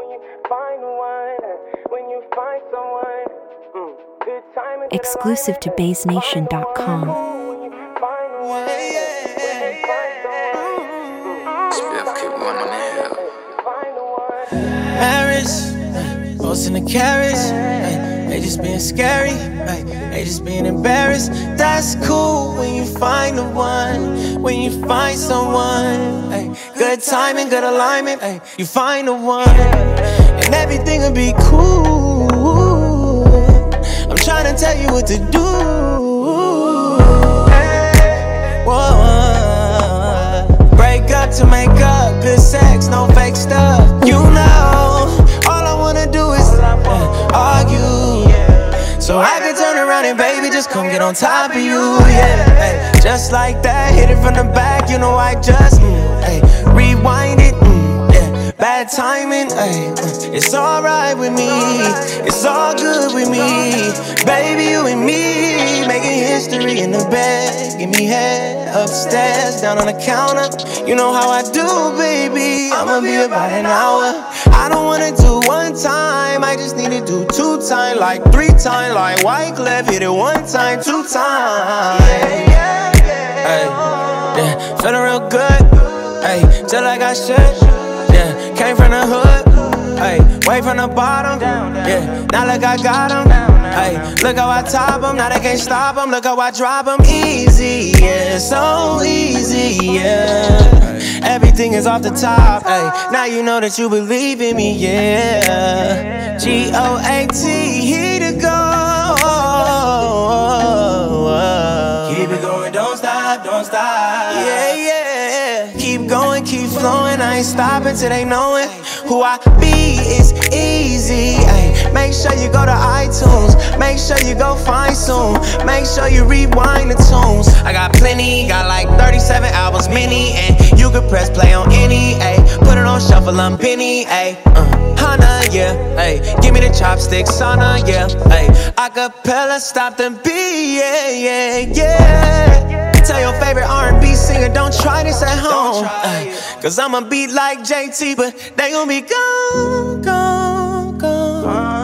Exclusive to BaseNation.com. Paris, posting the carrots, they just being scary, they just being embarrassed. That's cool when you find the one, when you find someone. Good timing, good alignment, you find the one, and everything will be cool. I'm trying to tell you what to do. Whoa. Break up to make up, good sex, no fake stuff. You know, all I wanna do is argue, so I can turn around and baby just come get on top of you, yeah. Just like that, hit it from the back, you know I just rewind it, yeah. Bad timing, it's alright with me, it's all good with me. Baby, you and me, making history in the bed. Give me head upstairs, down on the counter. You know how I do, baby. I'ma be about an hour. I don't wanna do one time, I just need to do 2 times, like 3 times, like Wyclef. Hit it 1 time, 2 times. Yeah, feeling real good, just like I should. Yeah, came from the hood, way from the bottom. Yeah, now look I got 'em. Look how I top 'em, now they can't stop 'em. Look how I drop 'em, easy, yeah, so easy, yeah. Everything is off the top, now you know that you believe in me, yeah. GOAT, here to go. Keep it going, don't stop, don't stop. Yeah, yeah. Keep going, keep flowing. I ain't stopping till they knowin' who I be is easy. Make sure you go to iTunes. Make sure you go find soon. Make sure you rewind the tunes. I got plenty, got like 37 albums, mini, and you could press play on any. Put it on shuffle, I'm Benny. Hana, yeah. Give me the chopsticks, Sana, yeah. Acapella, stop the beat, yeah, yeah, yeah. Tell your favorite R&B singer, don't try this at home. Cause I'ma be like JT, but they gon' be gone, gone, gone.